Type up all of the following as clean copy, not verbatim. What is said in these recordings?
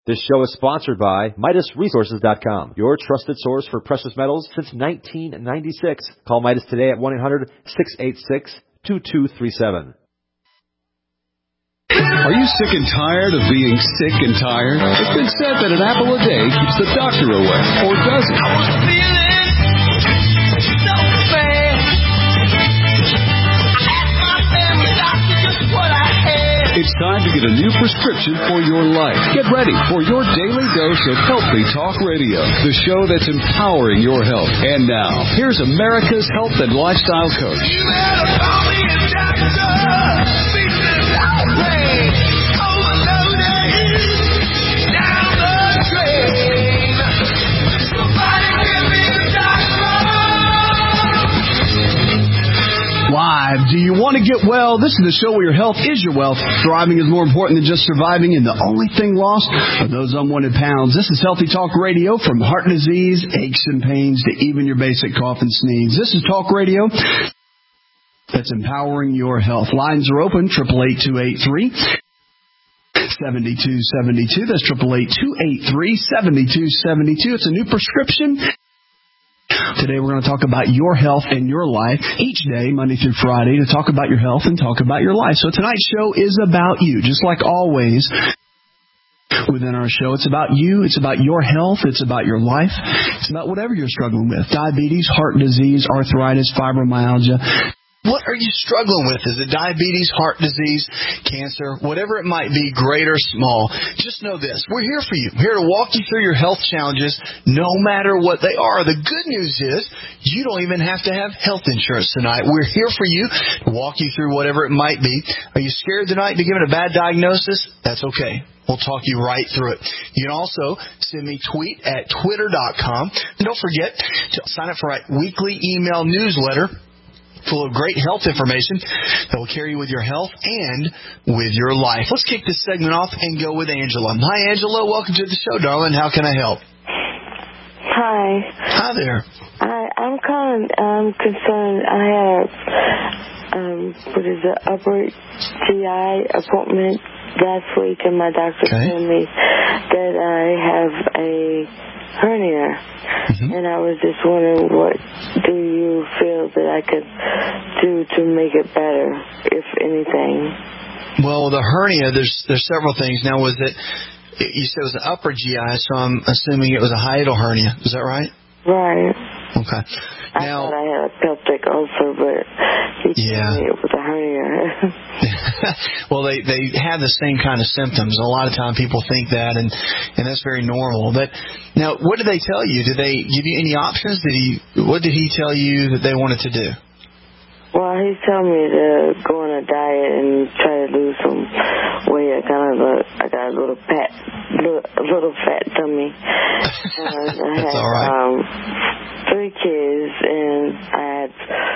This show is sponsored by MidasResources.com, your trusted source for precious metals since 1996. Call Midas today at 1-800-686-2237. Are you sick and tired of being sick and tired? It's been said that an apple a day keeps the doctor away, or does it? I was feeling so bad. I asked my family doctor just what I had. It's time to get a new prescription for your life. Get ready for your daily dose of Healthy Talk Radio, the show that's empowering your health. And now, here's America's health and lifestyle coach. You better call me a doctor. Live. Do you want to get well? This is the show where your health is your wealth. Thriving is more important than just surviving, and the only thing lost are those unwanted pounds. This is Healthy Talk Radio, from heart disease, aches and pains, to even your basic cough and sneeze. This is Talk Radio that's empowering your health. Lines are open, 888-283-7272. That's 888-283-7272. It's a new prescription. Today we're going to talk about your health and your life each day, Monday through Friday, to talk about your health and talk about your life. So tonight's show is about you, just like always. Within our show, it's about you, it's about your health, it's about your life, it's about whatever you're struggling with. Diabetes, heart disease, arthritis, fibromyalgia. What are you struggling with? Is it diabetes, heart disease, cancer, whatever it might be, great or small? Just know this. We're here for you. We're here to walk you through your health challenges, no matter what they are. The good news is you don't even have to have health insurance tonight. We're here for you to walk you through whatever it might be. Are you scared tonight to give it a bad diagnosis? That's okay. We'll talk you right through it. You can also send me a tweet at twitter.com. And don't forget to sign up for our weekly email newsletter full of great health information that will carry you with your health and with your life. Let's kick this segment off and go with Angela. Hi, Angela. Welcome to the show, darling. How can I help? Hi. Hi there. I'm calling. I'm concerned. I had upper GI appointment last week, and my doctor told me that I have a hernia. And I was just wondering, what do you feel that I could do to make it better, if anything? Well, the hernia, there's several things. Now, was it, you said it was an upper GI, so I'm assuming it was a hiatal hernia. Is that right? Right. Okay. Now, I thought I had a pelvic ulcer, but he told me it was a hernia. Well, they have the same kind of symptoms. A lot of time people think that, and that's very normal. But now, what did they tell you? Did they give you any options? What did he tell you that they wanted to do? Well, he told me to go on a diet and try to lose some weight. I got a little fat tummy. And That's all right. 3 kids, and I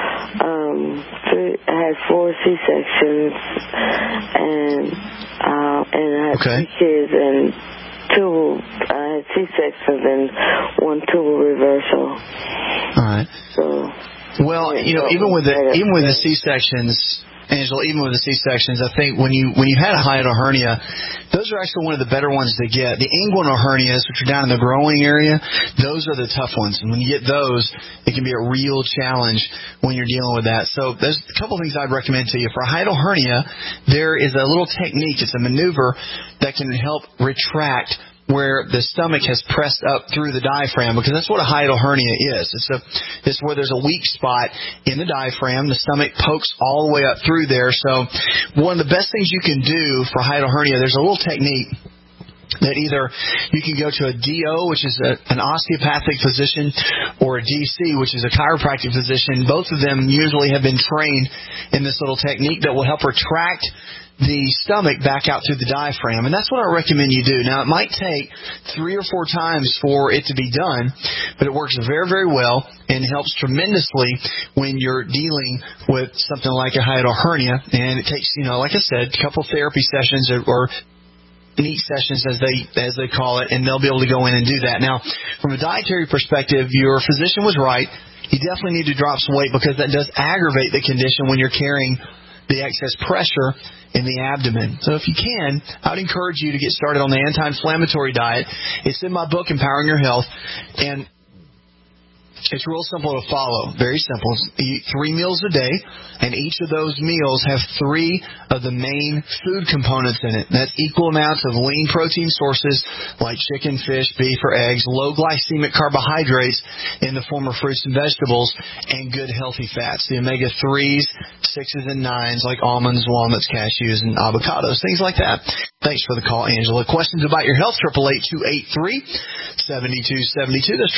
had 4 C-sections, and I had 3 kids and 2 C-sections and 1 tubal reversal. All right. So. Well, even with the C-sections, Angela, even with the C-sections, I think when you had a hiatal hernia, those are actually one of the better ones to get. The inguinal hernias, which are down in the growing area, those are the tough ones. And when you get those, it can be a real challenge when you're dealing with that. So there's a couple things I'd recommend to you. For a hiatal hernia, there is a little technique. It's a maneuver that can help retract where the stomach has pressed up through the diaphragm, because that's what a hiatal hernia is. It's where there's a weak spot in the diaphragm. The stomach pokes all the way up through there. So one of the best things you can do for hiatal hernia, there's a little technique that either you can go to a DO, which is an osteopathic physician, or a DC, which is a chiropractic physician. Both of them usually have been trained in this little technique that will help retract the stomach back out through the diaphragm. And that's what I recommend you do. Now, it might take 3 or 4 times for it to be done, but it works very, very well and helps tremendously when you're dealing with something like a hiatal hernia. And it takes, like I said, a couple therapy sessions or NEAT sessions, as they call it, and they'll be able to go in and do that. Now, from a dietary perspective, your physician was right. You definitely need to drop some weight, because that does aggravate the condition when you're carrying the excess pressure in the abdomen. So if you can, I would encourage you to get started on the anti-inflammatory diet. It's in my book, Empowering Your Health, and it's real simple to follow. Very simple. You eat 3 meals a day, and each of those meals have 3 of the main food components in it. That's equal amounts of lean protein sources like chicken, fish, beef, or eggs, low glycemic carbohydrates in the form of fruits and vegetables, and good healthy fats, the omega-3s, 6s, and 9s like almonds, walnuts, cashews, and avocados, things like that. Thanks for the call, Angela. Questions about your health, 888-283-7272. That's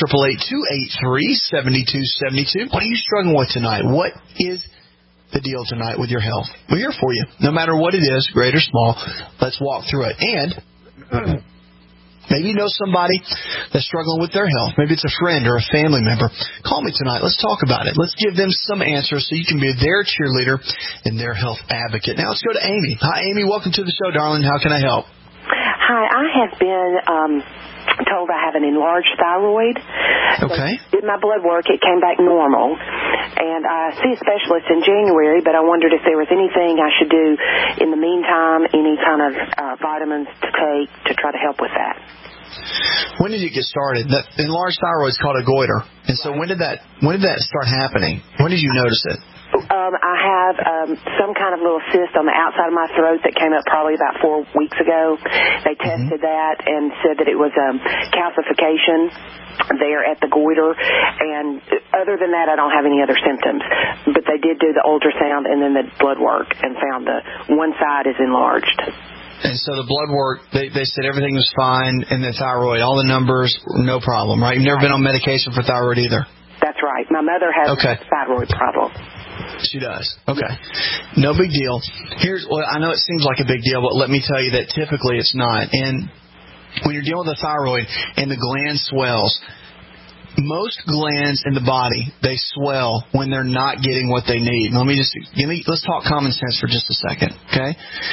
888-283-7272. What are you struggling with tonight? What is the deal tonight with your health? We're here for you. No matter what it is, great or small, let's walk through it. And maybe you know somebody that's struggling with their health. Maybe it's a friend or a family member. Call me tonight. Let's talk about it. Let's give them some answers so you can be their cheerleader and their health advocate. Now let's go to Amy. Hi, Amy. Welcome to the show, darling. How can I help? Hi. I have been told I have an enlarged thyroid. Okay. So did my blood work. It came back normal. And I see a specialist in January, but I wondered if there was anything I should do in the meantime, any kind of vitamins to take to try to help with that. When did you get started? The enlarged thyroid is called a goiter. And so when did that start happening? When did you notice it? I have some kind of little cyst on the outside of my throat that came up probably about 4 weeks ago. They tested that and said that it was calcification there at the goiter. And other than that, I don't have any other symptoms. But they did do the ultrasound and then the blood work and found the one side is enlarged. And so the blood work, they said everything was fine, and the thyroid, all the numbers, no problem, right? You've never been on medication for thyroid either? That's right. My mother has a thyroid problem. She does. Okay. No big deal. I know it seems like a big deal, but let me tell you that typically it's not. And when you're dealing with a thyroid and the gland swells, most glands in the body, they swell when they're not getting what they need. Let's talk common sense for just a second, okay?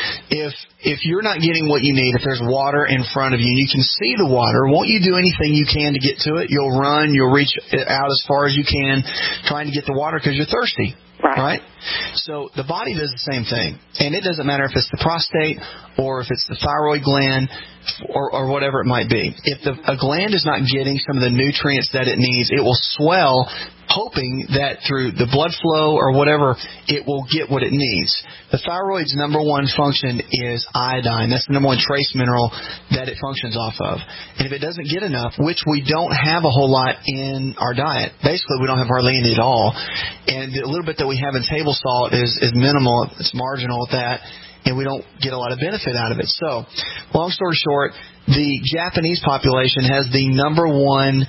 If you're not getting what you need, if there's water in front of you and you can see the water, won't you do anything you can to get to it? You'll run, you'll reach out as far as you can trying to get the water because you're thirsty. Right? So the body does the same thing. And it doesn't matter if it's the prostate or if it's the thyroid gland or whatever it might be. If a gland is not getting some of the nutrients that it needs, it will swell, hoping that through the blood flow or whatever, it will get what it needs. The thyroid's number one function is iodine. That's the number one trace mineral that it functions off of. And if it doesn't get enough, which we don't have a whole lot in our diet, basically we don't have hardly any at all, and the little bit that we have in table salt is minimal, it's marginal at that, and we don't get a lot of benefit out of it. So, long story short, the Japanese population has the number one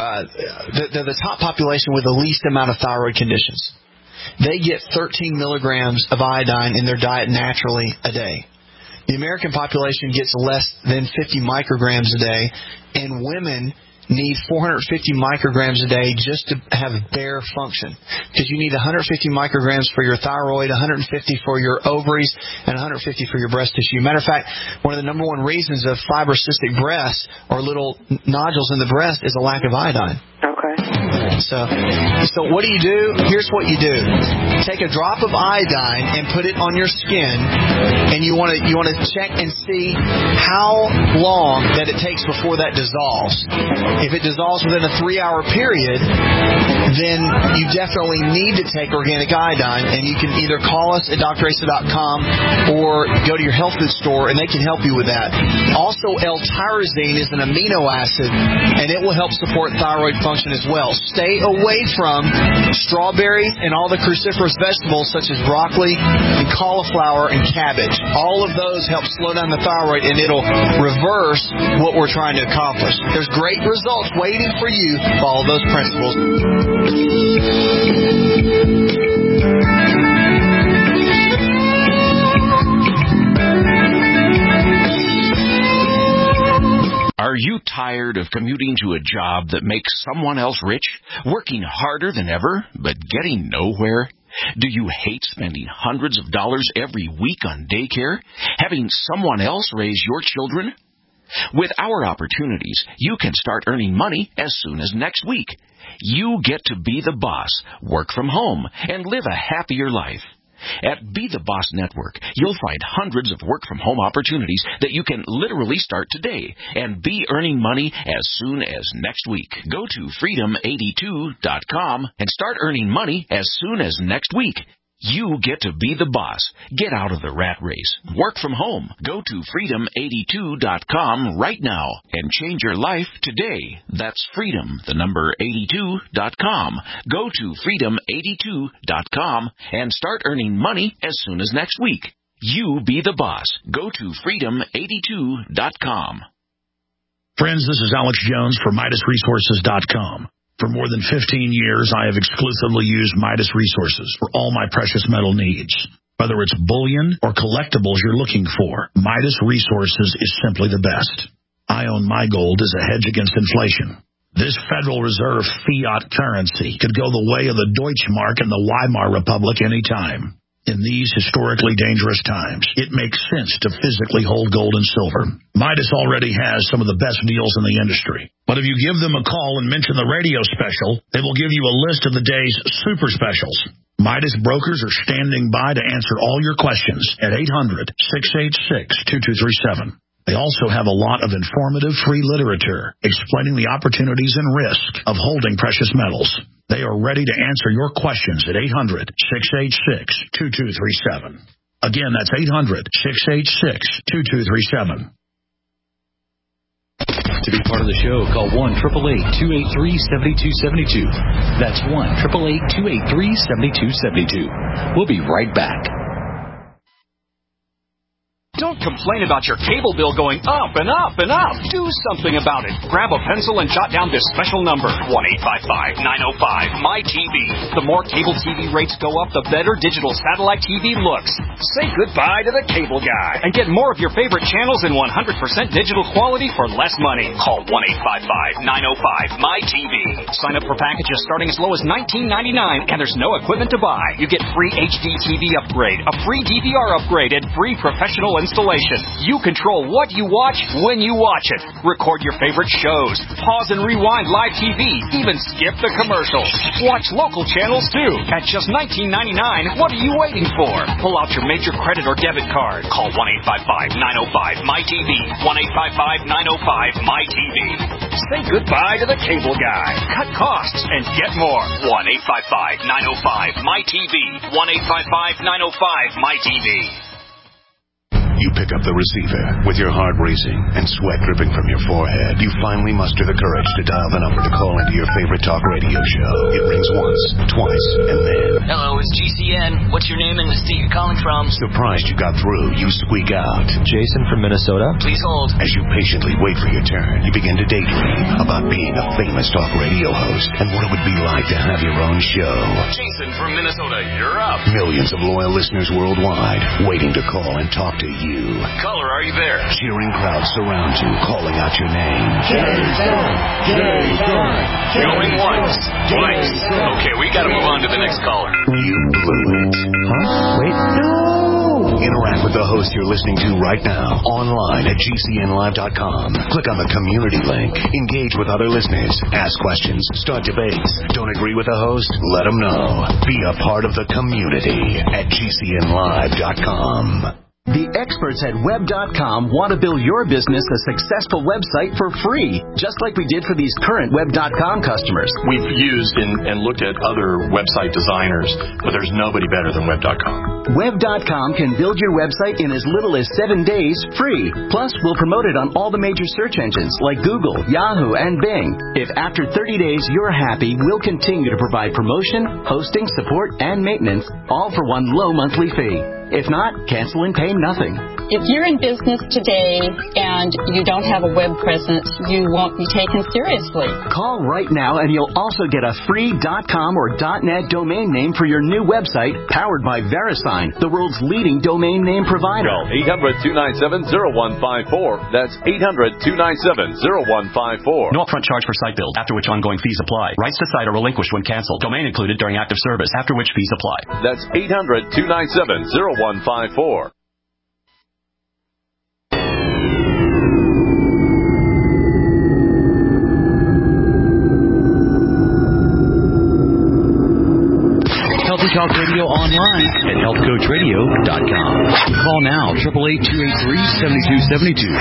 the top population with the least amount of thyroid conditions. They get 13 milligrams of iodine in their diet naturally a day. The American population gets less than 50 micrograms a day, and women need 450 micrograms a day just to have bare function. Because you need 150 micrograms for your thyroid, 150 for your ovaries, and 150 for your breast tissue. Matter of fact, one of the number one reasons of fibrocystic breasts or little nodules in the breast is a lack of iodine. Okay. So what do? Here's what you do. Take a drop of iodine and put it on your skin, and you want to check and see how long that it takes before that dissolves. If it dissolves within a 3-hour period, then you definitely need to take organic iodine, and you can either call us at drasa.com or go to your health food store, and they can help you with that. Also, L-tyrosine is an amino acid, and it will help support thyroid function as well. Stay away from strawberries and all the cruciferous vegetables such as broccoli and cauliflower and cabbage. All of those help slow down the thyroid, and it'll reverse what we're trying to accomplish. There's great results waiting for you. Follow those principles. Are you tired of commuting to a job that makes someone else rich, working harder than ever, but getting nowhere? Do you hate spending hundreds of dollars every week on daycare, having someone else raise your children? With our opportunities, you can start earning money as soon as next week. You get to be the boss, work from home, and live a happier life. At Be the Boss Network, you'll find hundreds of work-from-home opportunities that you can literally start today and be earning money as soon as next week. Go to freedom82.com and start earning money as soon as next week. You get to be the boss. Get out of the rat race. Work from home. Go to freedom82.com right now and change your life today. That's freedom82.com. Go to freedom82.com and start earning money as soon as next week. You be the boss. Go to freedom82.com. Friends, this is Alex Jones for MidasResources.com. For more than 15 years, I have exclusively used Midas Resources for all my precious metal needs. Whether it's bullion or collectibles you're looking for, Midas Resources is simply the best. I own my gold as a hedge against inflation. This Federal Reserve fiat currency could go the way of the Deutschmark and the Weimar Republic any time. In these historically dangerous times, it makes sense to physically hold gold and silver. Midas already has some of the best deals in the industry. But if you give them a call and mention the radio special, they will give you a list of the day's super specials. Midas brokers are standing by to answer all your questions at 800-686-2237. They also have a lot of informative free literature explaining the opportunities and risk of holding precious metals. They are ready to answer your questions at 800-686-2237. Again, that's 800-686-2237. To be part of the show, call 1-888-283-7272. That's 1-888-283-7272. We'll be right back. Don't complain about your cable bill going up and up and up. Do something about it. Grab a pencil and jot down this special number, 1-855-905-MY-TV. The more cable TV rates go up, the better digital satellite TV looks. Say goodbye to the cable guy and get more of your favorite channels in 100% digital quality for less money. Call 1-855-905-MY-TV. Sign up for packages starting as low as $19.99, and there's no equipment to buy. You get free HD TV upgrade, a free DVR upgrade, and free professional installation. You control what you watch when you watch it. Record your favorite shows. Pause and rewind live TV. Even skip the commercials. Watch local channels too. At just $19.99, what are you waiting for? Pull out your major credit or debit card. Call 1-855-905-MY-TV. 1-855-905-MY-TV. Say goodbye to the cable guy. Cut costs and get more. 1-855-905-MY-TV. 1-855-905-MY-TV. You pick up the receiver with your heart racing and sweat dripping from your forehead. You finally muster the courage to dial the number to call into your favorite talk radio show. It rings once, twice, and then... Hello, it's GCN. What's your name and the state you're calling from? Surprised you got through, you squeak out. Jason from Minnesota. Please hold. As you patiently wait for your turn, you begin to daydream about being a famous talk radio host and what it would be like to have your own show. Jason from Minnesota, you're up. Millions of loyal listeners worldwide waiting to call and talk to you. Caller, are you there? Cheering crowds surround you, calling out your name. Jason! Jason! Going once, twice. Okay, we gotta move on to the next caller. You blew it. Huh? Wait. No! Interact with the host you're listening to right now, online at GCNlive.com. Click on the community link. Engage with other listeners. Ask questions. Start debates. Don't agree with the host? Let them know. Be a part of the community at GCNlive.com. The experts at Web.com want to build your business a successful website for free, just like we did for these current Web.com customers. We've used and looked at other website designers, but there's nobody better than Web.com. Web.com can build your website in as little as 7 days free. Plus, we'll promote it on all the major search engines like Google, Yahoo, and Bing. If after 30 days you're happy, we'll continue to provide promotion, hosting, support, and maintenance, all for one low monthly fee. If not, cancel and pay nothing. If you're in business today and you don't have a web presence, you won't be taken seriously. Call right now and you'll also get a free .com or .net domain name for your new website powered by VeriSign, the world's leading domain name provider. Call 800-297-0154. That's 800-297-0154. No upfront charge for site build, after which ongoing fees apply. Rights to site are relinquished when canceled. Domain included during active service, after which fees apply. That's 800-297-0154. Healthy Talk Radio online at healthcoachradio.com. Call now, 888-283-7272.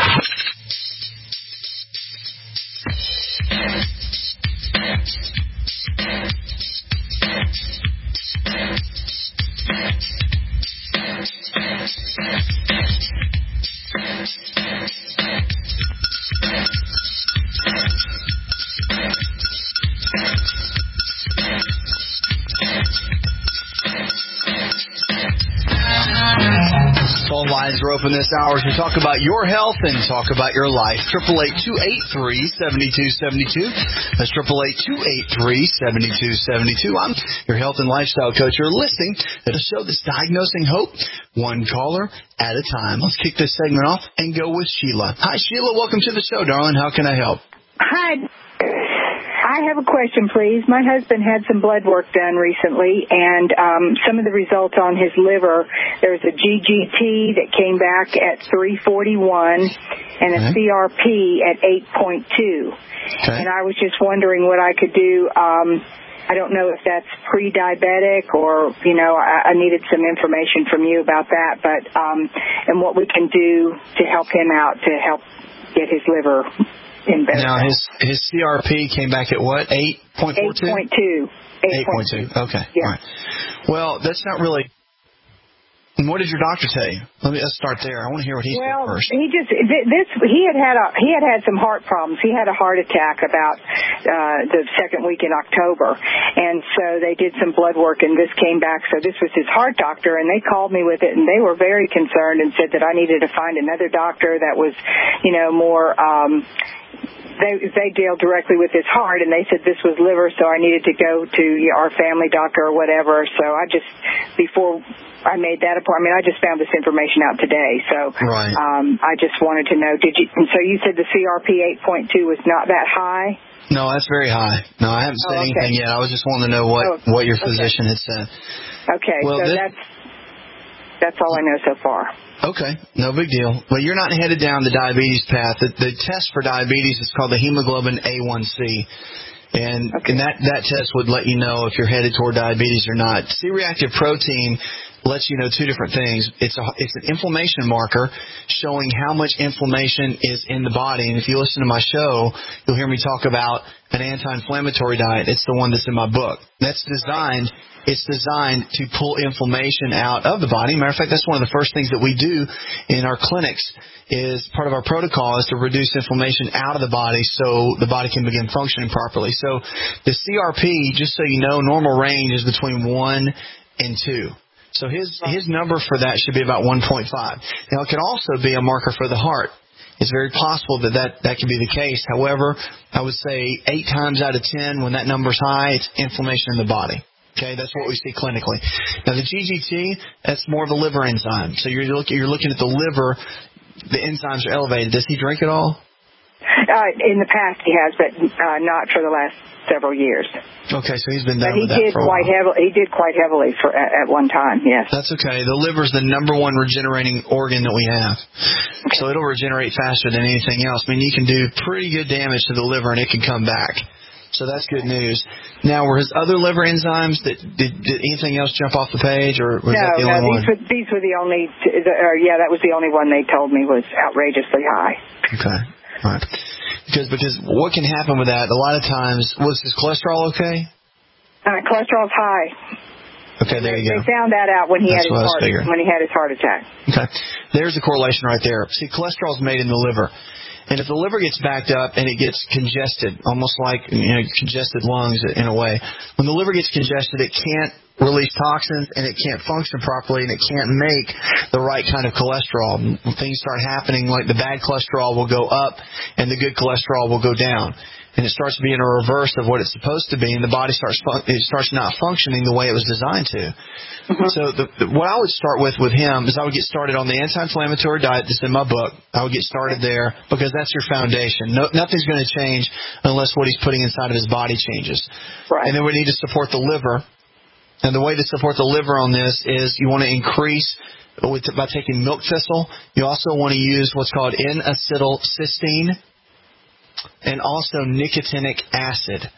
Phone lines are open this hour to talk about your health and talk about your life. 888-283-7272. That's 888-283-7272. I'm your health and lifestyle coach. You're listening to the show that's diagnosing hope, one caller at a time. Let's kick this segment off and go with Sheila. Hi, Sheila. Welcome to the show, darling. How can I help? Hi. I have a question, please. My husband had some blood work done recently, and some of the results on his liver, there's a GGT that came back at 341 and a CRP at 8.2. And I was just wondering what I could do. I don't know if that's pre-diabetic or, I needed some information from you about that, but and what we can do to help him out to help get his liver in better now, health. his CRP came back at what? 8.42? 8.2. 8.2. Okay. Yeah. All right. Well, that's not really. And what did your doctor tell you? Let's start there. I want to hear what he said first. He just he had some heart problems. He had a heart attack about the second week in October, and so they did some blood work, and this came back. So this was his heart doctor, and they called me with it, and they were very concerned and said that I needed to find another doctor that was, more. They deal directly with his heart, and they said this was liver, so I needed to go to our family doctor or whatever. So before I made that appointment, I just found this information out today. So I just wanted to know, and so you said the CRP 8.2 was not that high? No, that's very high. No, I haven't said anything yet. I was just wanting to know what your physician had said. Okay, well, so that's all I know so far. Okay, no big deal. Well, you're not headed down the diabetes path. The test for diabetes is called the hemoglobin A1C. And that test would let you know if you're headed toward diabetes or not. C-reactive protein lets you know two different things. It's an inflammation marker showing how much inflammation is in the body. And if you listen to my show, you'll hear me talk about an anti-inflammatory diet. It's the one that's in my book. It's designed to pull inflammation out of the body. Matter of fact, that's one of the first things that we do in our clinics is part of our protocol is to reduce inflammation out of the body so the body can begin functioning properly. So the CRP, just so you know, normal range is between 1 and 2. So his number for that should be about 1.5. Now, it could also be a marker for the heart. It's very possible that can be the case. However, I would say 8 times out of 10, when that number's high, it's inflammation in the body. Okay, that's what we see clinically. Now, the GGT, that's more of a liver enzyme. So you're looking at the liver. The enzymes are elevated. Does he drink at all? In the past he has, but not for the last several years. Okay, so he's been done with that for a while. He did quite heavily at one time, yes. That's okay. The liver's the number one regenerating organ that we have. Okay. So it'll regenerate faster than anything else. I mean, you can do pretty good damage to the liver and it can come back. So that's good news. Now, were his other liver enzymes, did anything else jump off the page, or was that the only one? These were the only, that was the only one they told me was outrageously high. Okay, all right. Because what can happen with that, a lot of times, was his cholesterol okay? Cholesterol's high. Okay, there you go. They found that out when he had his heart attack. Okay, there's a correlation right there. See, cholesterol's made in the liver. And if the liver gets backed up and it gets congested, almost like congested lungs in a way, when the liver gets congested, it can't release toxins and it can't function properly and it can't make the right kind of cholesterol. When things start happening, like the bad cholesterol will go up and the good cholesterol will go down. And it starts being a reverse of what it's supposed to be, and the body starts not functioning the way it was designed to. Mm-hmm. So what I would start with him is I would get started on the anti-inflammatory diet that's in my book. I would get started there because that's your foundation. Nothing's going to change unless what he's putting inside of his body changes. Right. And then we need to support the liver. And the way to support the liver on this is you want to increase by taking milk thistle. You also want to use what's called N-acetylcysteine and also nicotinic acid.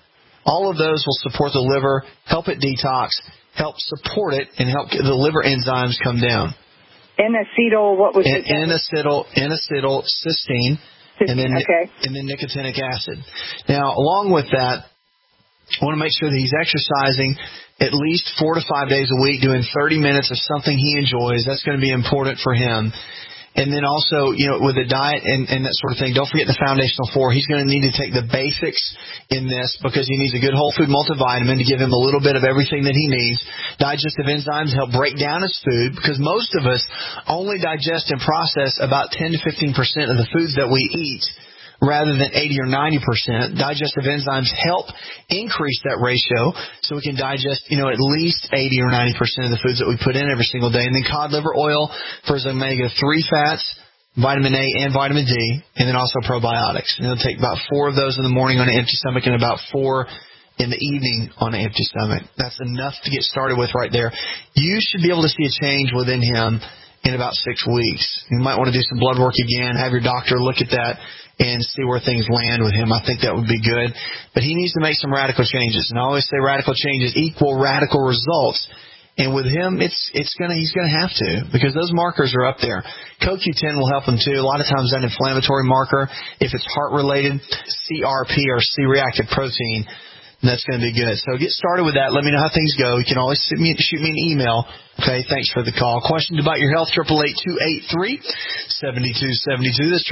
All of those will support the liver, help it detox, help support it, and help the liver enzymes come down. N-acetyl, what was it? N-acetyl cysteine, and then nicotinic acid. Now, along with that, I want to make sure that he's exercising at least 4 to 5 days a week, doing 30 minutes of something he enjoys. That's going to be important for him. And then also, with the diet and that sort of thing, don't forget the foundational 4. He's going to need to take the basics in this because he needs a good whole food multivitamin to give him a little bit of everything that he needs. Digestive enzymes help break down his food because most of us only digest and process about 10 to 15% of the foods that we eat, rather than 80 or 90%. Digestive enzymes help increase that ratio so we can digest, at least 80 or 90% of the foods that we put in every single day. And then cod liver oil for his omega-3 fats, vitamin A and vitamin D, and then also probiotics. And he'll take about 4 of those in the morning on an empty stomach and about 4 in the evening on an empty stomach. That's enough to get started with right there. You should be able to see a change within him in about 6 weeks. You might want to do some blood work again, have your doctor look at that, and see where things land with him. I think that would be good. But he needs to make some radical changes. And I always say radical changes equal radical results. And with him, he's going to have to, because those markers are up there. CoQ10 will help him too. A lot of times that inflammatory marker, if it's heart-related, CRP or C-reactive protein, that's going to be good. So get started with that. Let me know how things go. You can always shoot me an email. Okay, thanks for the call. Questions about your health, 888-283-7272. That's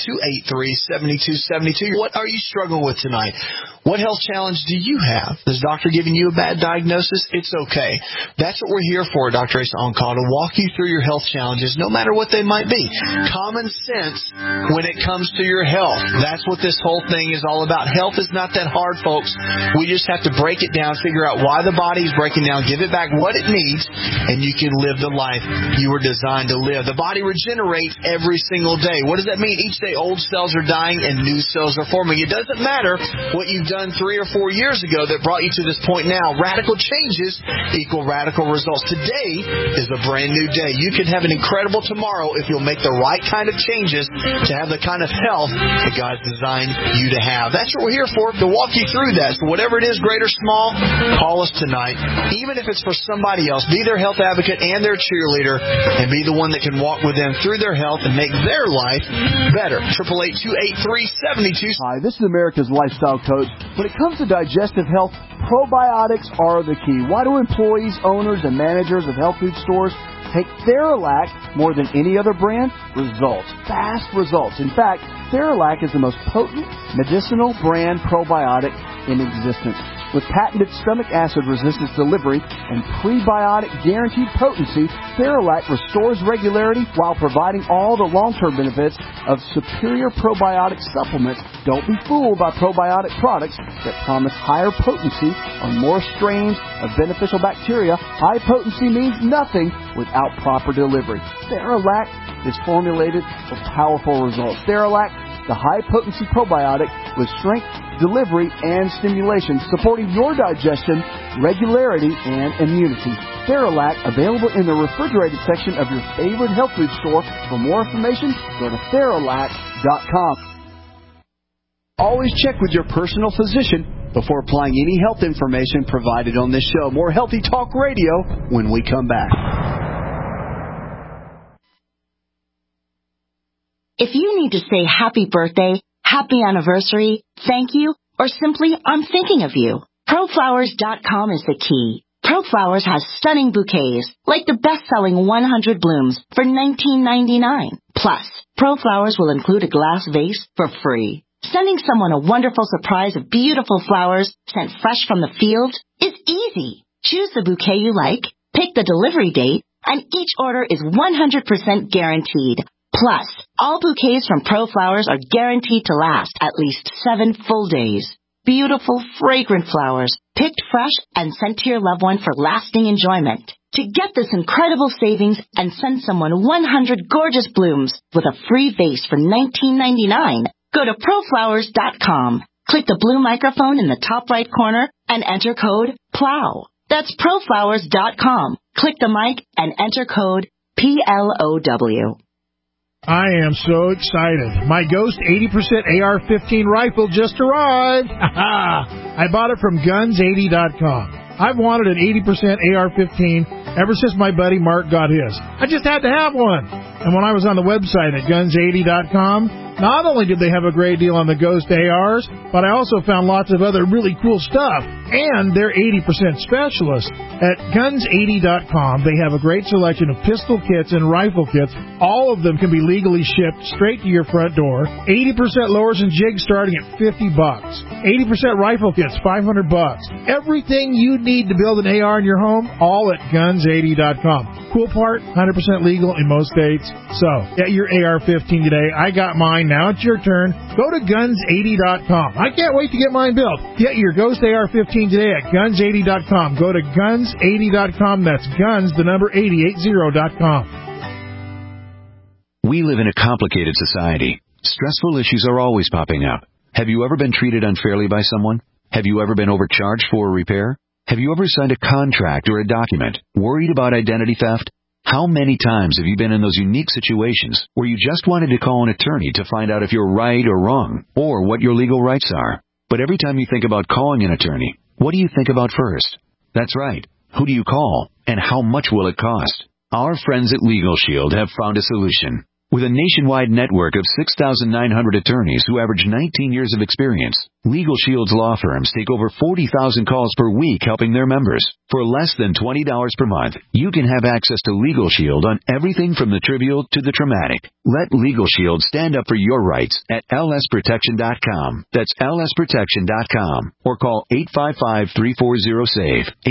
888-283-7272. What are you struggling with tonight? What health challenge do you have? Is the doctor giving you a bad diagnosis? It's okay. That's what we're here for, Dr. Asa On Call, to walk you through your health challenges, no matter what they might be. Common sense when it comes to your health. That's what this whole thing is all about. Health is not that hard, folks. We just have to break it down, figure out why the body is breaking down, give it back what it needs, and you can live the life you were designed to live. The body regenerates every single day. What does that mean? Each day old cells are dying and new cells are forming. It doesn't matter what you've done 3 or 4 years ago that brought you to this point now. Radical changes equal radical results. Today is a brand new day. You can have an incredible tomorrow if you'll make the right kind of changes to have the kind of health that God's designed you to have. That's what we're here for, to walk you through that. So whatever it is, great or small, call us tonight. Even if it's for somebody else, be their health advocate and their cheerleader, and be the one that can walk with them through their health and make their life better. 888-283-72. Hi, this is America's Lifestyle Coach. When it comes to digestive health, probiotics are the key. Why do employees, owners, and managers of health food stores take Theralac more than any other brand? Results. Fast results. In fact, Theralac is the most potent medicinal brand probiotic in existence. With patented stomach acid resistance delivery and prebiotic guaranteed potency, Theralac restores regularity while providing all the long-term benefits of superior probiotic supplements. Don't be fooled by probiotic products that promise higher potency on more strains of beneficial bacteria. High potency means nothing without proper delivery. Theralac is formulated for powerful results. Theralac, the high-potency probiotic with strength, delivery, and stimulation, supporting your digestion, regularity, and immunity. Theralac, available in the refrigerated section of your favorite health food store. For more information, go to Theralac.com. Always check with your personal physician before applying any health information provided on this show. More Healthy Talk Radio when we come back. If you need to say happy birthday, happy anniversary, thank you, or simply I'm thinking of you, ProFlowers.com is the key. ProFlowers has stunning bouquets, like the best-selling 100 blooms for $19.99. Plus, ProFlowers will include a glass vase for free. Sending someone a wonderful surprise of beautiful flowers sent fresh from the field is easy. Choose the bouquet you like, pick the delivery date, and each order is 100% guaranteed. Plus, all bouquets from ProFlowers are guaranteed to last at least 7 full days. Beautiful, fragrant flowers, picked fresh and sent to your loved one for lasting enjoyment. To get this incredible savings and send someone 100 gorgeous blooms with a free vase for $19.99, go to ProFlowers.com. Click the blue microphone in the top right corner and enter code PLOW. That's ProFlowers.com. Click the mic and enter code PLOW. I am so excited. My Ghost 80% AR-15 rifle just arrived. I bought it from Guns80.com. I've wanted an 80% AR-15 ever since my buddy Mark got his. I just had to have one. And when I was on the website at Guns80.com, not only did they have a great deal on the Ghost ARs, but I also found lots of other really cool stuff. And they're 80% specialists. At Guns80.com, they have a great selection of pistol kits and rifle kits. All of them can be legally shipped straight to your front door. 80% lowers and jigs starting at $50. 80% rifle kits, $500. Everything you need to build an AR in your home, all at Guns80.com. Cool part, 100% legal in most states. So, get your AR-15 today. I got mine. Now it's your turn. Go to Guns80.com. I can't wait to get mine built. Get your Ghost AR-15 today at Guns80.com. Go to Guns80.com. That's Guns, the number 8080.com. We live in a complicated society. Stressful issues are always popping up. Have you ever been treated unfairly by someone? Have you ever been overcharged for a repair? Have you ever signed a contract or a document? Worried about identity theft? How many times have you been in those unique situations where you just wanted to call an attorney to find out if you're right or wrong, or what your legal rights are? But every time you think about calling an attorney, what do you think about first? That's right. Who do you call, and how much will it cost? Our friends at Legal Shield have found a solution. With a nationwide network of 6,900 attorneys who average 19 years of experience, Legal Shield's law firms take over 40,000 calls per week helping their members. For less than $20 per month, you can have access to Legal Shield on everything from the trivial to the traumatic. Let Legal Shield stand up for your rights at lsprotection.com. That's lsprotection.com. Or call 855-340-SAVE,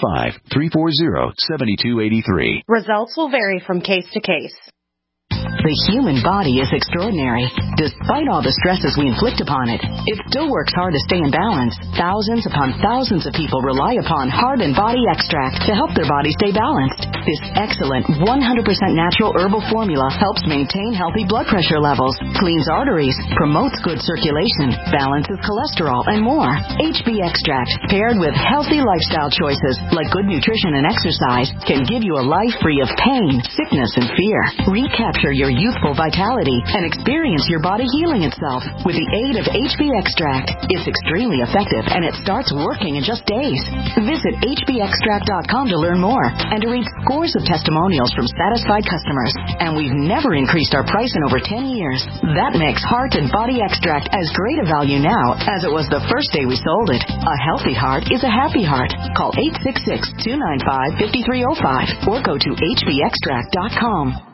855-340-7283. Results will vary from case to case. The human body is extraordinary. Despite all the stresses we inflict upon it, it still works hard to stay in balance. Thousands upon thousands of people rely upon Heart and Body Extract to help their body stay balanced. This excellent 100% natural herbal formula helps maintain healthy blood pressure levels, cleans arteries, promotes good circulation, balances cholesterol, and more. HB Extract, paired with healthy lifestyle choices like good nutrition and exercise, can give you a life free of pain, sickness, and fear. Recapture your youthful vitality and experience your body healing itself with the aid of HB Extract. It's extremely effective and it starts working in just days. Visit hbextract.com to learn more and to read scores of testimonials from satisfied customers. And we've never increased our price in over 10 years. That makes Heart and Body Extract as great a value now as it was the first day we sold it. A healthy heart is a happy heart. Call 866-295-5305 or go to hbextract.com.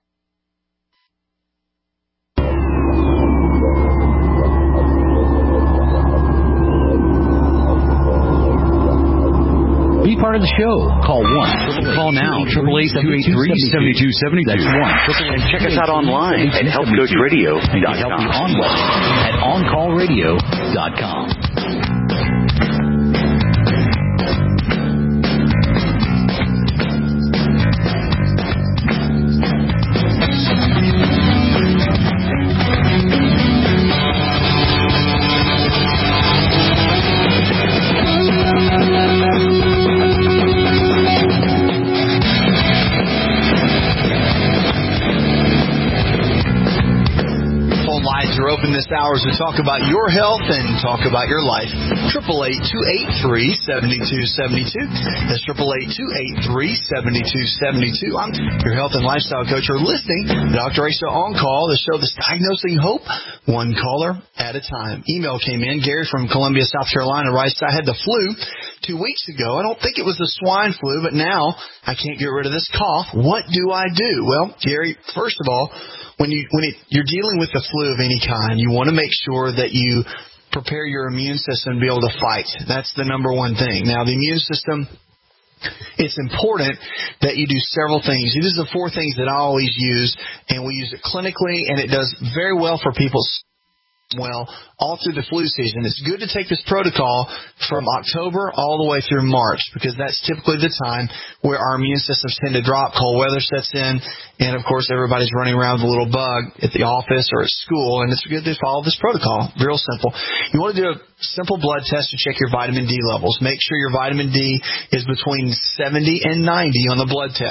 Be part of the show. Call Call now. 888-283-7272. That's 1. And check us out online at HealthCoachRadio.com. And help you online at OnCallRadio.com. This hour to talk about your health and talk about your life. 888-283-7272. That's 888-283-7272. I'm your health and lifestyle coach. You're listening to Dr. Asa On Call, the show that's diagnosing hope, one caller at a time. Email came in. Gary from Columbia, South Carolina writes, I had the flu 2 weeks ago. I don't think it was the swine flu, but now I can't get rid of this cough. What do I do? Well, Gary, first of all, when you're dealing with the flu of any kind, you want to make sure that you prepare your immune system to be able to fight. That's the number one thing. Now, the immune system, it's important that you do several things. These are the 4 things that I always use, and we use it clinically, and it does very well for people all through the flu season. It's good to take this protocol from October all the way through March, because that's typically the time where our immune systems tend to drop, cold weather sets in, and of course everybody's running around with a little bug at the office or at school, and it's good to follow this protocol. Real simple. You want to do a simple blood test to check your vitamin D levels. Make sure your vitamin D is between 70 and 90 on the blood test.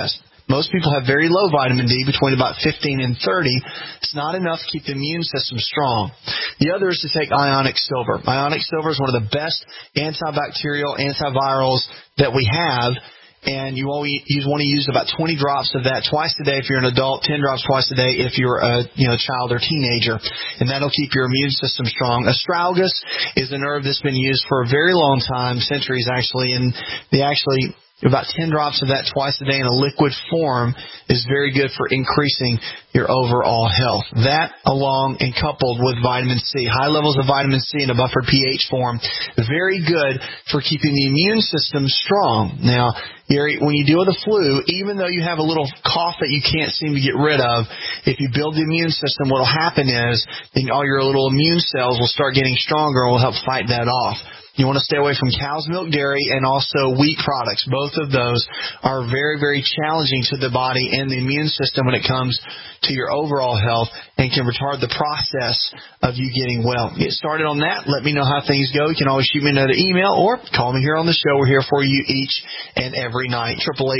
Most people have very low vitamin D, between about 15 and 30. It's not enough to keep the immune system strong. The other is to take Ionic Silver. Ionic Silver is one of the best antibacterial, antivirals that we have. And you want to use about 20 drops of that twice a day if you're an adult, 10 drops twice a day if you're a child or teenager. And that'll keep your immune system strong. Astragalus is an herb that's been used for a very long time, centuries actually, and about 10 drops of that twice a day in a liquid form is very good for increasing your overall health. That, along and coupled with vitamin C, high levels of vitamin C in a buffered pH form, very good for keeping the immune system strong. Now, when you deal with the flu, even though you have a little cough that you can't seem to get rid of, if you build the immune system, what will happen is then all your little immune cells will start getting stronger and will help fight that off. You want to stay away from cow's milk, dairy, and also wheat products. Both of those are very, very challenging to the body and the immune system when it comes to your overall health and can retard the process of you getting well. Get started on that. Let me know how things go. You can always shoot me another email or call me here on the show. We're here for you each and every night.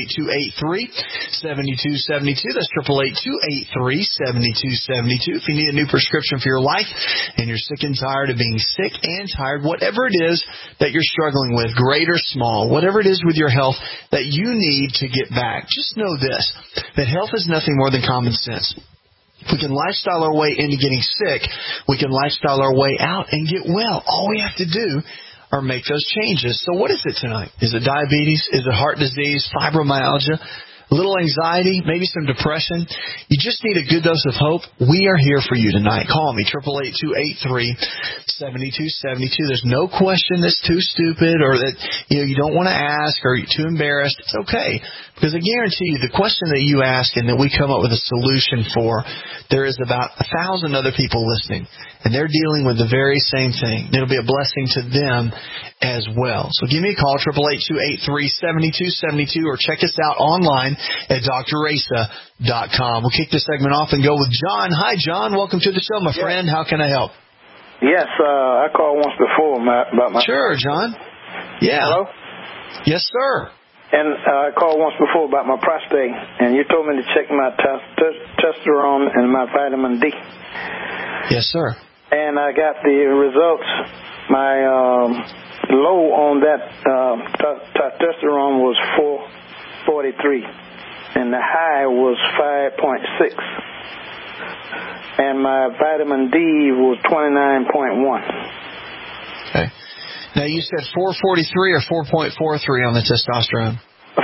888-283-7272. That's 888-283-7272. If you need a new prescription for your life and you're sick and tired of being sick and tired, whatever it is that you're struggling with, great or small, whatever it is with your health that you need to get back, just know this, that health is nothing more than common sense. If we can lifestyle our way into getting sick, we can lifestyle our way out and get well. All we have to do are make those changes. So what is it tonight? Is it diabetes? Is it heart disease, fibromyalgia, a little anxiety, maybe some depression? You just need a good dose of hope. We are here for you tonight. Call me, 888-283-7272. There's no question that's too stupid or that you don't want to ask or you're too embarrassed. It's okay. Because I guarantee you, the question that you ask and that we come up with a solution for, there is about 1,000 other people listening, and they're dealing with the very same thing. It'll be a blessing to them as well. So give me a call, 888-283-7272, or check us out online at drraisa.com. We'll kick this segment off and go with John. Hi, John. Welcome to the show, my friend. How can I help? Yes, I called once before about my... Sure, John. Yeah. Hello? Yes, sir. And I called once before about my prostate, and you told me to check my testosterone and my vitamin D. Yes, sir. And I got the results. My low on that testosterone was 443, and the high was 5.6. And my vitamin D was 29.1. Okay. Now, you said 443 or 4.43 on the testosterone?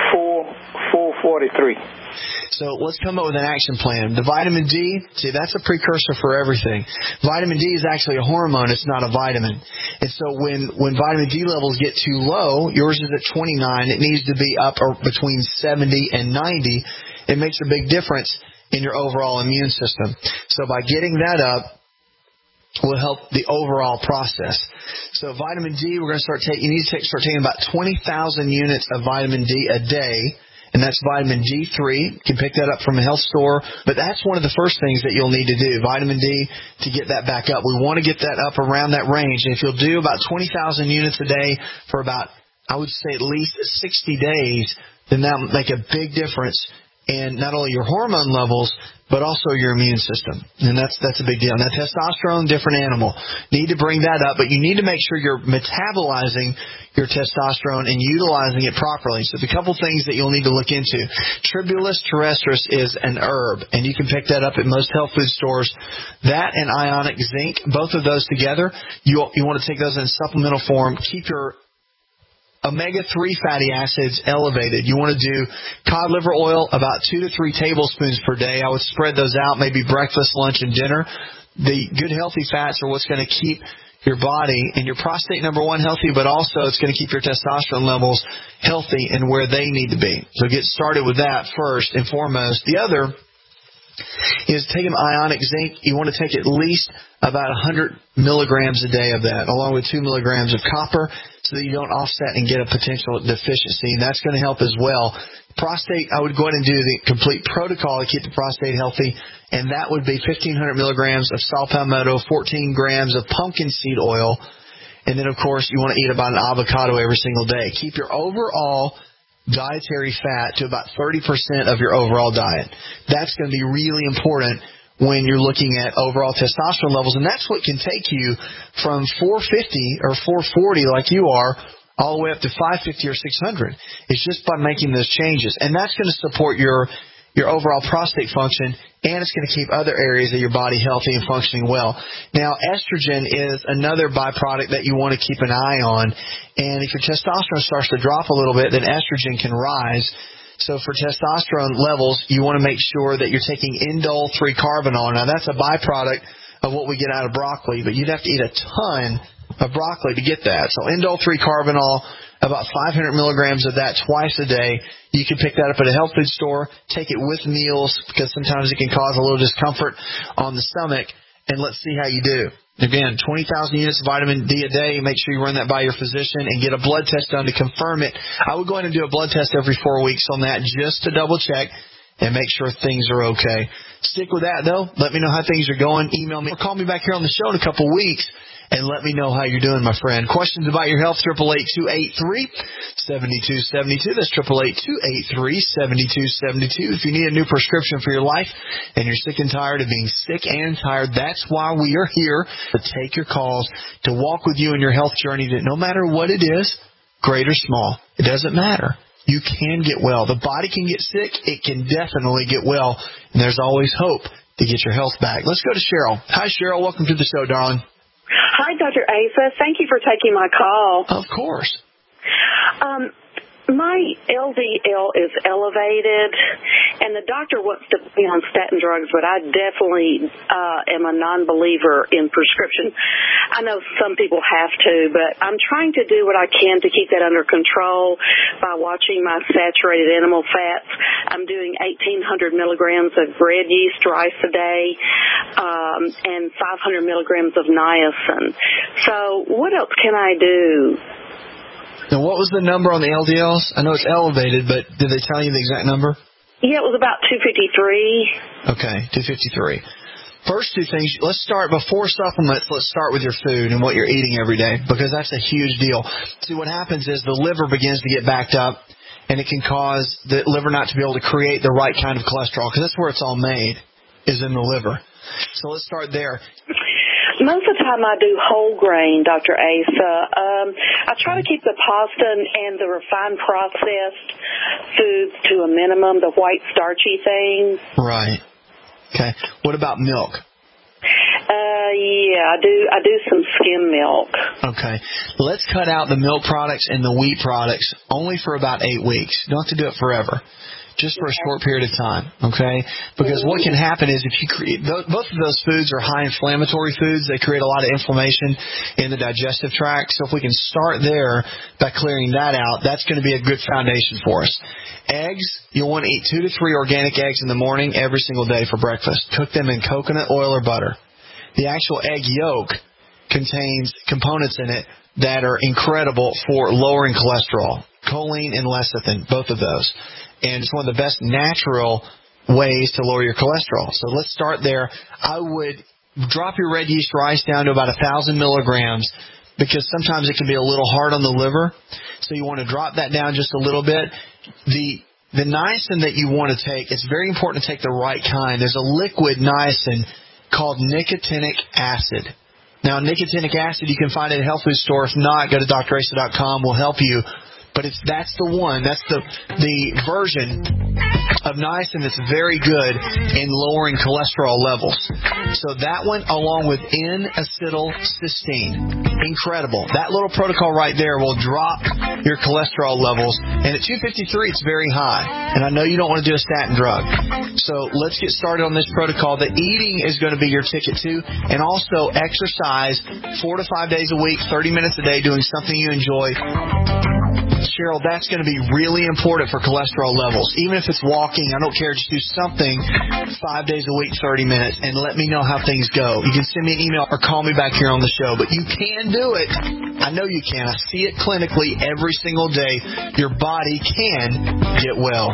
443. So let's come up with an action plan. The vitamin D, see, that's a precursor for everything. Vitamin D is actually a hormone. It's not a vitamin. And so when vitamin D levels get too low, yours is at 29. It needs to be up between 70 and 90. It makes a big difference in your overall immune system. So by getting that up, will help the overall process. So vitamin D, we're going to start taking. You need to start taking about 20,000 units of vitamin D a day, and that's vitamin D3. You can pick that up from a health store, but that's one of the first things that you'll need to do, vitamin D, to get that back up. We want to get that up around that range, and if you'll do about 20,000 units a day for about, I would say, at least 60 days, then that will make a big difference in not only your hormone levels, but also your immune system. And that's a big deal. Now, testosterone, different animal. Need to bring that up, but you need to make sure you're metabolizing your testosterone and utilizing it properly. So there's a couple things that you'll need to look into. Tribulus terrestris is an herb, and you can pick that up at most health food stores. That and ionic zinc, both of those together, you want to take those in supplemental form. Keep your omega-3 fatty acids elevated. You want to do cod liver oil about 2 to 3 tablespoons per day. I would spread those out, maybe breakfast, lunch, and dinner. The good healthy fats are what's going to keep your body and your prostate, number one, healthy, but also it's going to keep your testosterone levels healthy and where they need to be. So get started with that first and foremost. The other is taking ionic zinc. You want to take at least about 100 milligrams a day of that, along with 2 milligrams of copper, so that you don't offset and get a potential deficiency. And that's going to help as well. Prostate, I would go ahead and do the complete protocol to keep the prostate healthy, and that would be 1,500 milligrams of saw palmetto, 14 grams of pumpkin seed oil, and then, of course, you want to eat about an avocado every single day. Keep your overall dietary fat to about 30% of your overall diet. That's going to be really important when you're looking at overall testosterone levels, and that's what can take you from 450 or 440 like you are all the way up to 550 or 600. It's just by making those changes, and that's going to support your overall prostate function, and it's going to keep other areas of your body healthy and functioning well. Now, estrogen is another byproduct that you want to keep an eye on, and if your testosterone starts to drop a little bit, then estrogen can rise. So for testosterone levels, you want to make sure that you're taking indole 3-carbinol. Now, that's a byproduct of what we get out of broccoli, but you'd have to eat a ton of broccoli to get that. So indole 3-carbinol, about 500 milligrams of that twice a day. You can pick that up at a health food store. Take it with meals because sometimes it can cause a little discomfort on the stomach. And let's see how you do. Again, 20,000 units of vitamin D a day. Make sure you run that by your physician and get a blood test done to confirm it. I would go ahead and do a blood test every 4 weeks on that just to double check and make sure things are okay. Stick with that, though. Let me know how things are going. Email me or call me back here on the show in a couple weeks and let me know how you're doing, my friend. Questions about your health, 888-283-7272. That's 888-283-7272. If you need a new prescription for your life and you're sick and tired of being sick and tired, that's why we are here to take your calls, to walk with you in your health journey, that no matter what it is, great or small, it doesn't matter. You can get well. The body can get sick. It can definitely get well. And there's always hope to get your health back. Let's go to Cheryl. Hi, Cheryl. Welcome to the show, darling. Hi, Dr. Asa. Thank you for taking my call. Of course. My LDL is elevated, and the doctor wants to put me on statin drugs, but I definitely am a non-believer in prescription. I know some people have to, but I'm trying to do what I can to keep that under control by watching my saturated animal fats. I'm doing 1,800 milligrams of bread yeast rice a day and 500 milligrams of niacin. So what else can I do? Now, what was the number on the LDLs? I know it's elevated, but did they tell you the exact number? Yeah, it was about 253. Okay, 253. First two things, let's start before supplements. Let's start with your food and what you're eating every day, because that's a huge deal. See, what happens is the liver begins to get backed up, and it can cause the liver not to be able to create the right kind of cholesterol, because that's where it's all made, is in the liver. So let's start there. Most of the time I do whole grain, Dr. Asa. I try to keep the pasta and the refined processed foods to a minimum, the white starchy things. Right. Okay. What about milk? Yeah, I do some skim milk. Okay. Let's cut out the milk products and the wheat products only for about 8 weeks. You don't have to do it forever. Just for a short period of time, okay? Because what can happen is if you create, both of those foods are high inflammatory foods. They create a lot of inflammation in the digestive tract. So if we can start there by clearing that out, that's going to be a good foundation for us. Eggs, you'll want to eat 2 to 3 organic eggs in the morning every single day for breakfast. Cook them in coconut oil or butter. The actual egg yolk contains components in it that are incredible for lowering cholesterol, choline and lecithin, both of those. And it's one of the best natural ways to lower your cholesterol. So let's start there. I would drop your red yeast rice down to about 1,000 milligrams, because sometimes it can be a little hard on the liver. So you want to drop that down just a little bit. The niacin that you want to take, it's very important to take the right kind. There's a liquid niacin called nicotinic acid. Now, nicotinic acid you can find at a health food store. If not, go to drasa.com. We'll help you. But that's the one. That's the version of niacin that's very good in lowering cholesterol levels. So that one, along with N-acetylcysteine, incredible. That little protocol right there will drop your cholesterol levels. And at 253, it's very high. And I know you don't want to do a statin drug. So let's get started on this protocol. The eating is going to be your ticket too. And also exercise 4 to 5 days a week, 30 minutes a day, doing something you enjoy. Cheryl, that's going to be really important for cholesterol levels. Even if it's walking, I don't care. Just do something 5 days a week, 30 minutes, and let me know how things go. You can send me an email or call me back here on the show. But you can do it. I know you can. I see it clinically every single day. Your body can get well.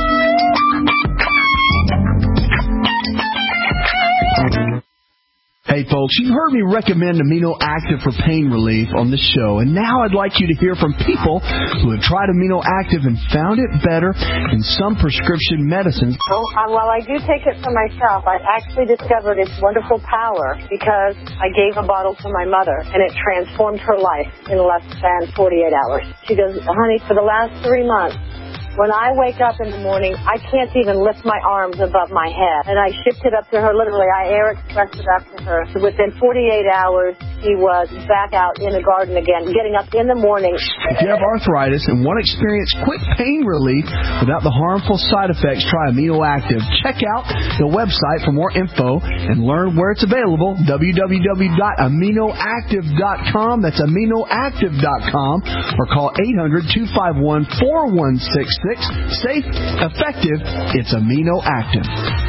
888-283-7272. Hey folks, you've heard me recommend Amino Active for pain relief on the show, and now I'd like you to hear from people who have tried Amino Active and found it better than some prescription medicines. Well, I do take it for myself. I actually discovered its wonderful power because I gave a bottle to my mother, and it transformed her life in less than 48 hours. She goes, honey, for the last 3 months, when I wake up in the morning, I can't even lift my arms above my head. And I shipped it up to her, literally. I air expressed it up to her. So within 48 hours, she was back out in the garden again, getting up in the morning. If you have arthritis and want to experience quick pain relief without the harmful side effects, try Amino Active. Check out the website for more info and learn where it's available, www.aminoactive.com. That's aminoactive.com, or call 800-251-4166. Safe, effective, it's Amino Active.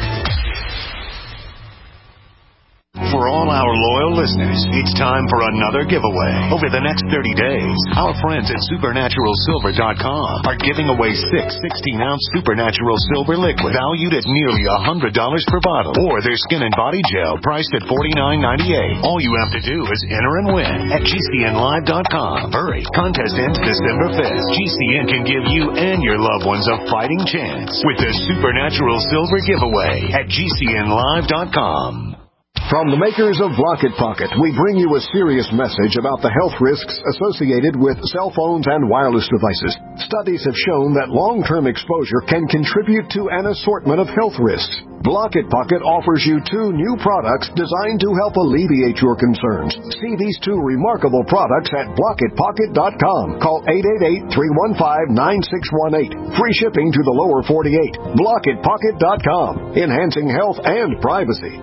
For all our loyal listeners, it's time for another giveaway. Over the next 30 days, our friends at SupernaturalSilver.com are giving away 6 16-ounce Supernatural Silver liquid valued at nearly $100 per bottle, or their Skin and Body Gel priced at $49.98. All you have to do is enter and win at GCNLive.com. Hurry, contest ends December 5th. GCN can give you and your loved ones a fighting chance with the Supernatural Silver giveaway at GCNLive.com. From the makers of Block It Pocket, we bring you a serious message about the health risks associated with cell phones and wireless devices. Studies have shown that long-term exposure can contribute to an assortment of health risks. Block It Pocket offers you 2 new products designed to help alleviate your concerns. See these 2 remarkable products at blockitpocket.com. Call 888-315-9618. Free shipping to the lower 48. Blockitpocket.com. Enhancing health and privacy.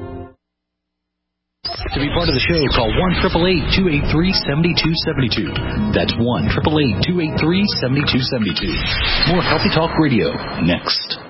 To be part of the show, call 1-888-283-7272. That's 1-888-283-7272. More Healthy Talk Radio next.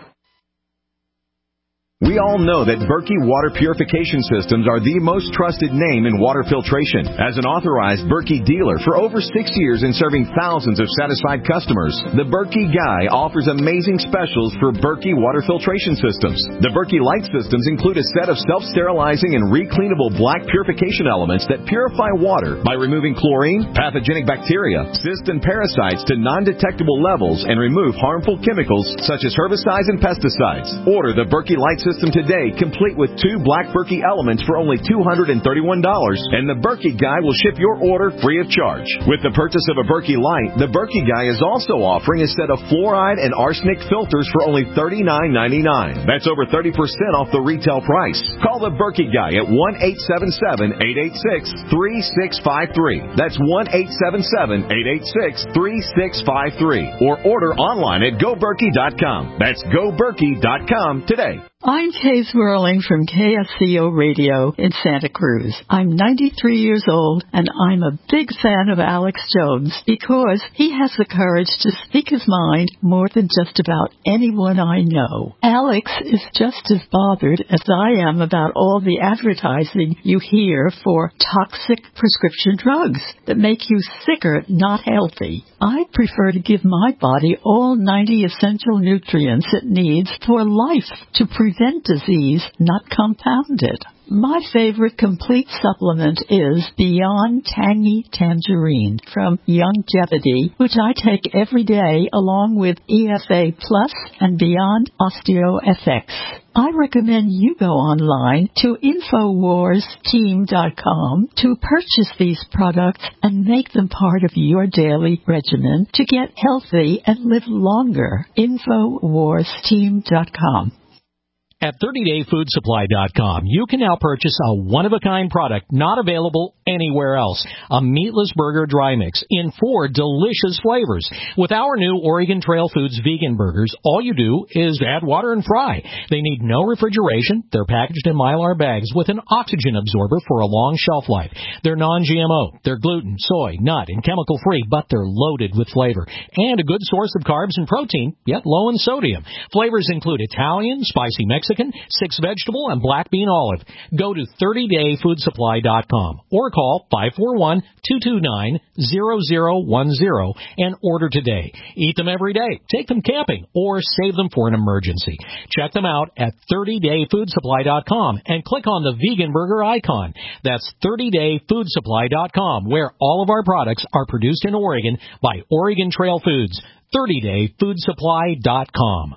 We all know that Berkey Water Purification Systems are the most trusted name in water filtration. As an authorized Berkey dealer for over 6 years and serving thousands of satisfied customers, the Berkey Guy offers amazing specials for Berkey Water Filtration Systems. The Berkey Light Systems include a set of self-sterilizing and recleanable black purification elements that purify water by removing chlorine, pathogenic bacteria, cysts, and parasites to non-detectable levels and remove harmful chemicals such as herbicides and pesticides. Order the Berkey Light System today, complete with 2 black Berkey elements for only $231, and the Berkey Guy will ship your order free of charge. With the purchase of a Berkey Light, the Berkey Guy is also offering a set of fluoride and arsenic filters for only $39.99. That's over 30% off the retail price. Call the Berkey Guy at 1-877-886-3653. That's 1-877-886-3653. Or order online at GoBerkey.com. That's GoBerkey.com today. I'm Kay Swirling from KSCO Radio in Santa Cruz. I'm 93 years old, and I'm a big fan of Alex Jones because he has the courage to speak his mind more than just about anyone I know. Alex is just as bothered as I am about all the advertising you hear for toxic prescription drugs that make you sicker, not healthy. I prefer to give my body all 90 essential nutrients it needs for life to prevent disease, not compound it. My favorite complete supplement is Beyond Tangy Tangerine from Youngevity, which I take every day along with EFA Plus and Beyond OsteoFX. I recommend you go online to InfoWarsTeam.com to purchase these products and make them part of your daily regimen to get healthy and live longer. InfoWarsTeam.com. At 30dayfoodsupply.com, you can now purchase a one-of-a-kind product not available anywhere else. A meatless burger dry mix in 4 delicious flavors. With our new Oregon Trail Foods vegan burgers, all you do is add water and fry. They need no refrigeration. They're packaged in Mylar bags with an oxygen absorber for a long shelf life. They're non-GMO. They're gluten, soy, nut, and chemical-free, but they're loaded with flavor. And a good source of carbs and protein, yet low in sodium. Flavors include Italian, spicy Mexican, Mexican, 6 vegetable, and black bean olive. Go to 30dayfoodsupply.com or call 541-229-0010 and order today. Eat them every day, take them camping, or save them for an emergency. Check them out at 30dayfoodsupply.com and click on the vegan burger icon. That's 30dayfoodsupply.com, where all of our products are produced in Oregon by Oregon Trail Foods. 30dayfoodsupply.com.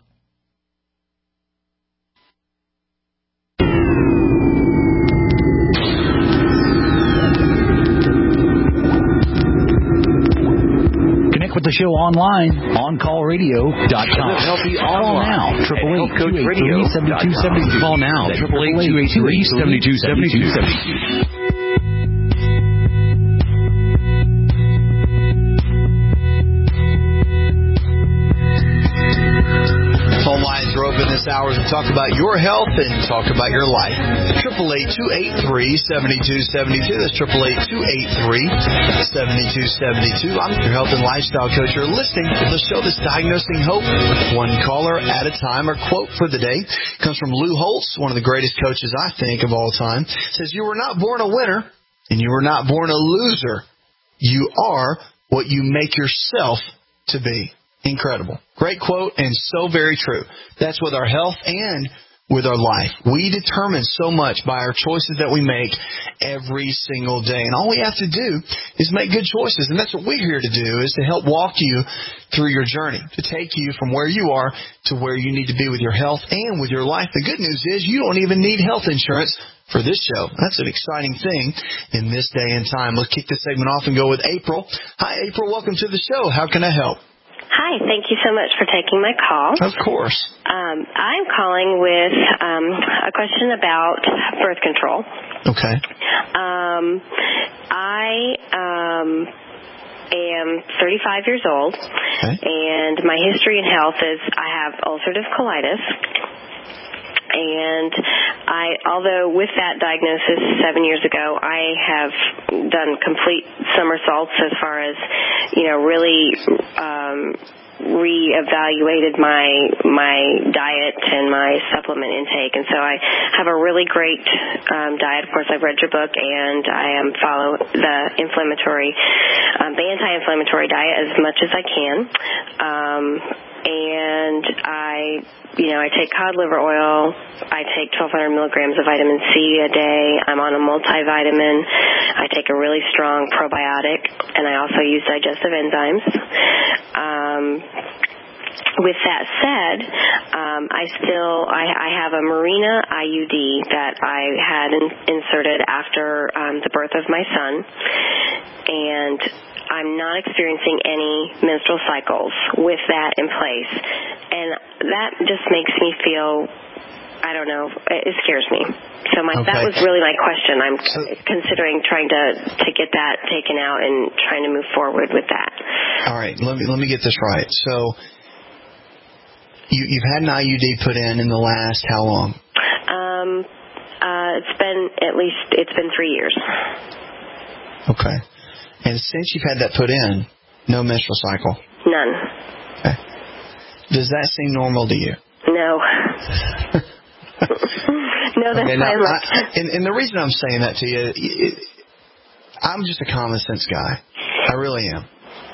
Connect with the show online, OnCallRadio.com. Healthy Call now, 888-283-7272. Call now, 888-283-7272. Phone lines are open this hour to talk about your health and talk about your life. 888-283-7272. That's 888-283-7272. I'm your health and lifestyle coach. You're listening to the show that's diagnosing hope, one caller at a time. Our quote for the day comes from Lou Holtz, one of the greatest coaches I think of all time. It says, "You were not born a winner and you were not born a loser. You are what you make yourself to be." Incredible. Great quote and so very true. That's with our health and with our life. We determine so much by our choices that we make every single day. And all we have to do is make good choices. And that's what we're here to do, is to help walk you through your journey, to take you from where you are to where you need to be with your health and with your life. The good news is you don't even need health insurance for this show. That's an exciting thing in this day and time. Let's kick this segment off and go with April. Hi, April. Welcome to the show. How can I help? Hi, thank you so much for taking my call. Of course. I'm calling with a question about birth control. Okay. I am 35 years old, and my history in health is I have ulcerative colitis. And although with that diagnosis 7 years ago, I have done complete somersaults as far as, really reevaluated my diet and my supplement intake. And so I have a really great diet. Of course, I've read your book, and I follow the anti-inflammatory diet as much as I can. And I take cod liver oil. I take 1,200 milligrams of vitamin C a day. I'm on a multivitamin. I take a really strong probiotic, and I also use digestive enzymes. With that said, I have a Mirena IUD that I had inserted after the birth of my son, and I'm not experiencing any menstrual cycles with that in place. And that just makes me feel, I don't know, it scares me. So that was really my question. I'm considering trying to get that taken out and trying to move forward with that. All right, let me get this right. So you've had an IUD put in the last how long? It's been 3 years. Okay. And since you've had that put in, no menstrual cycle? None. Okay. Does that seem normal to you? No. No, that's fine. And the reason I'm saying that to you, I'm just a common sense guy. I really am.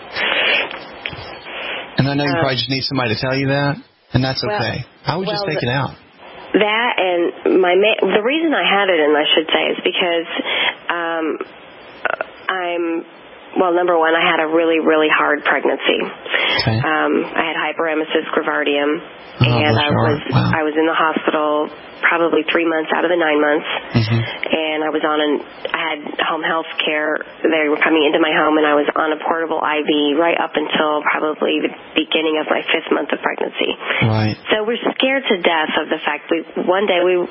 And I know you probably just need somebody to tell you that, and that's okay. I would just take it out. That and the reason I had it in, I should say, is because number one, I had a really, really hard pregnancy. Okay. I had hyperemesis gravidarum, and I was in the hospital probably 3 months out of the 9 months, and I had home health care. They were coming into my home, and I was on a portable IV right up until probably the beginning of my 5th month of pregnancy. Right. So we're scared to death of the fact one day we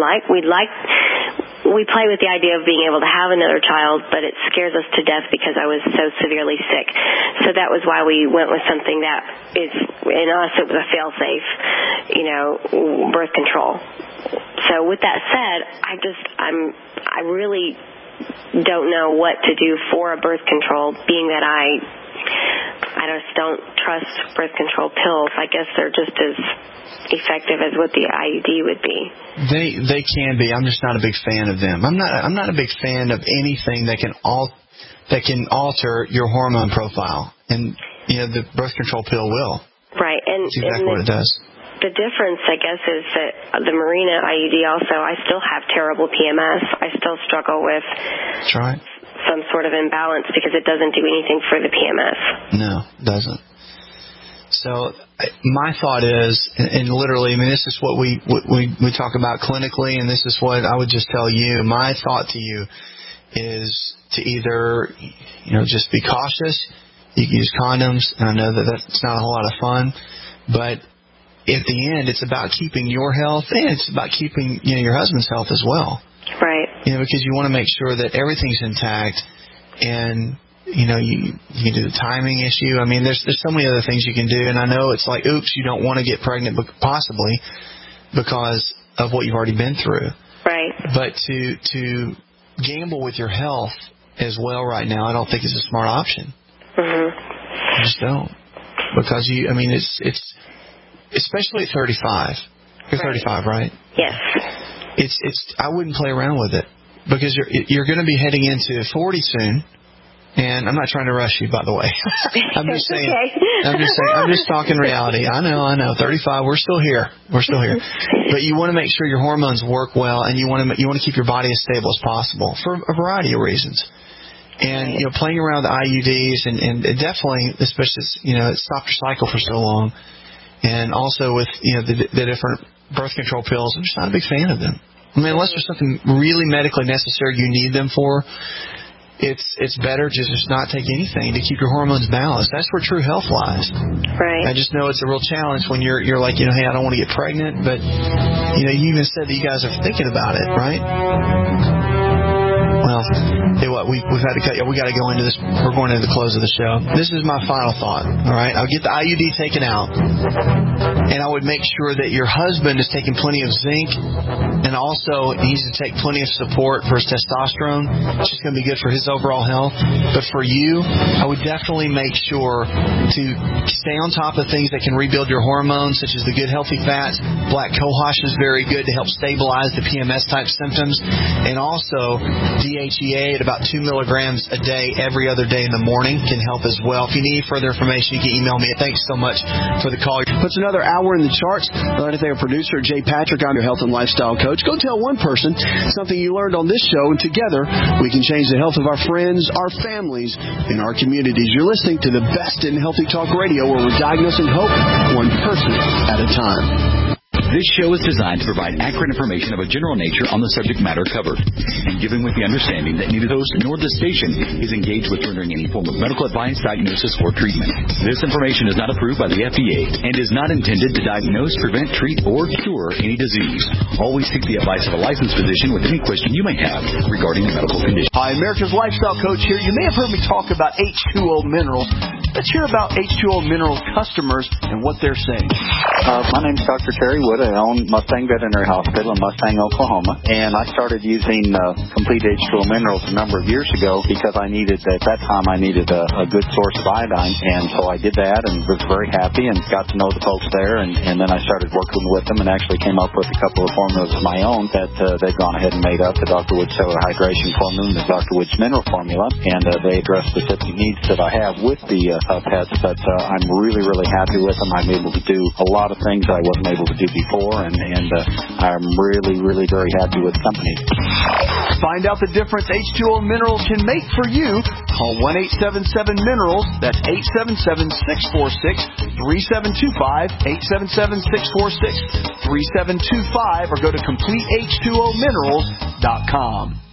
play with the idea of being able to have another child, but it scares us to death because I was so severely sick. So that was why we went with something that is, in us, it was a fail-safe, birth control. So with that said, I really don't know what to do for a birth control, being that I I just don't trust birth control pills. I guess they're just as effective as what the IUD would be. They can be. I'm just not a big fan of them. I'm not a big fan of anything that can alter your hormone profile, and the birth control pill will. Right, and that's exactly what it does. The difference, I guess, is that the Mirena IUD also, I still have terrible PMS. I still struggle with That's right. some sort of imbalance because it doesn't do anything for the PMS. No, it doesn't. So my thought is, and literally, I mean, this is what we talk about clinically, and this is what I would just tell you. My thought to you is to either, just be cautious. You can use condoms, and I know that that's not a whole lot of fun, but at the end, it's about keeping your health, and it's about keeping your husband's health as well. Right. Because you want to make sure that everything's intact, and you can do the timing issue. I mean, there's so many other things you can do, and I know it's like, oops, you don't want to get pregnant, possibly because of what you've already been through. Right. But to gamble with your health as well right now, I don't think is a smart option. Mm-hmm. I just don't, because it's especially at 35. You're 35, right? Yes. It's I wouldn't play around with it, because you're going to be heading into 40 soon. And I'm not trying to rush you, by the way. I'm just saying. Okay. I'm just talking reality. I know. 35. We're still here. But you want to make sure your hormones work well, and you want to keep your body as stable as possible for a variety of reasons. And playing around with IUDs and definitely, especially it stopped your cycle for so long, and also with the different birth control pills, I'm just not a big fan of them. I mean, unless there's something really medically necessary you need them for. It's better to just not take anything to keep your hormones balanced. That's where true health lies. Right. I just know it's a real challenge when you're like, hey, I don't want to get pregnant, but you even said that you guys are thinking about it, right? Well, tell you what, we've had to cut you. We got to go into this. We're going into the close of the show. This is my final thought. All right, I'll get the IUD taken out, and I would make sure that your husband is taking plenty of zinc, and also he needs to take plenty of support for his testosterone. It's just going to be good for his overall health. But for you, I would definitely make sure to stay on top of things that can rebuild your hormones, such as the good healthy fats. Black cohosh is very good to help stabilize the PMS type symptoms, and also DHEA at about 2 milligrams a day every other day in the morning can help as well. If you need further information, you can email me. Thanks so much for the call. Puts another hour in the charts. I'd like to thank our producer, Jay Patrick. I'm your health and lifestyle coach. Go tell one person something you learned on this show, and together we can change the health of our friends, our families, and our communities. You're listening to the best in Healthy Talk Radio, where we're diagnosing hope one person at a time. This show is designed to provide accurate information of a general nature on the subject matter covered, and given with the understanding that neither the host nor the station is engaged with rendering any form of medical advice, diagnosis, or treatment. This information is not approved by the FDA and is not intended to diagnose, prevent, treat, or cure any disease. Always seek the advice of a licensed physician with any question you may have regarding a medical condition. Hi, America's Lifestyle Coach here. You may have heard me talk about H2O Minerals. Let's hear about H2O Minerals customers and what they're saying. My name's Dr. Terry Wood. I own Mustang Veterinary Hospital in Mustang, Oklahoma, and I started using Complete H2O Minerals a number of years ago because at that time I needed a good source of iodine, and so I did that and was very happy and got to know the folks there, and then I started working with them and actually came up with a couple of formulas of my own that they've gone ahead and made up, the Dr. Wood Cellular Hydration Formula and the Dr. Woods Mineral Formula, and they address specific needs that I have with the pets, but I'm really, really happy with them. I'm able to do a lot of things that I wasn't able to do before, and I'm really, really very happy with the company. Find out the difference H2O Minerals can make for you. Call 1-877-MINERALS. That's 877-646-3725, 877-646-3725, or go to CompleteH2OMinerals.com.